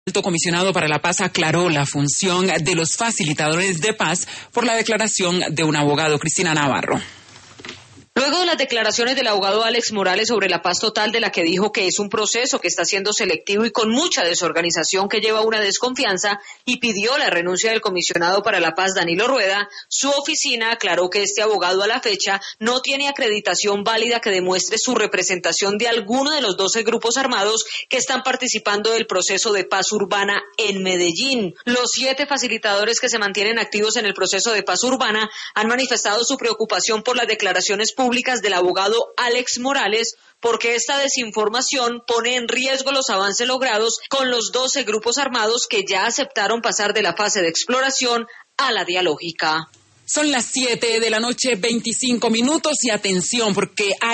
El alto comisionado para la paz aclaró la función de los facilitadores de paz por la declaración de un abogado, Cristina Navarro. Luego de las declaraciones del abogado Alex Morales sobre la paz total, de la que dijo que es un proceso que está siendo selectivo y con mucha desorganización que lleva a una desconfianza, y pidió la renuncia del comisionado para la paz, Danilo Rueda, su oficina aclaró que este abogado a la fecha no tiene acreditación válida que demuestre su representación de alguno de los 12 grupos armados que están participando del proceso de paz urbana en Medellín. Los 7 facilitadores que se mantienen activos en el proceso de paz urbana han manifestado su preocupación por las declaraciones públicas del abogado Alex Morales, porque esta desinformación pone en riesgo los avances logrados con los 12 grupos armados que ya aceptaron pasar de la fase de exploración a la dialógica. Son las 7 de la noche, 25 minutos, y atención, porque hay